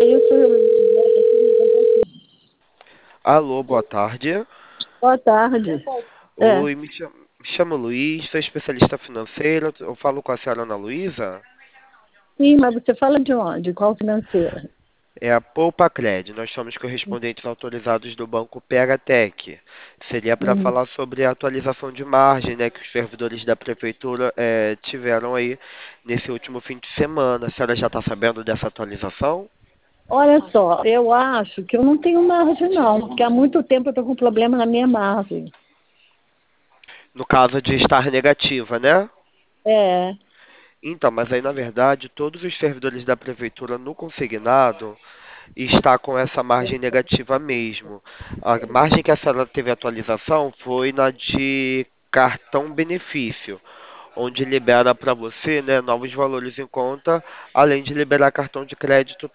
Isso, Alô, boa tarde. boa tarde. É, Oi, me chamo Luiz, sou especialista financeiro. Eu falo com a senhora Ana Luísa. sim, mas você fala de onde? Qual financeira? É a Poupa Cred. Nós somos correspondentes autorizados do banco PHTEC. Seria para Hum. falar sobre a atualização de margem, né, que os servidores da prefeitura tiveram aí nesse último fim de semana. A senhora já está sabendo dessa atualização? Olha só, eu acho que eu não tenho margem, não, porque há muito tempo eu estou com problema na minha margem. No caso de estar negativa, né? É, Então, mas aí na verdade todos os servidores da prefeitura no consignado está com essa margem negativa mesmo. A margem que a senhora teve atualização foi na de cartão benefício, onde libera para você, né, novos valores em conta, além de liberar cartão de crédito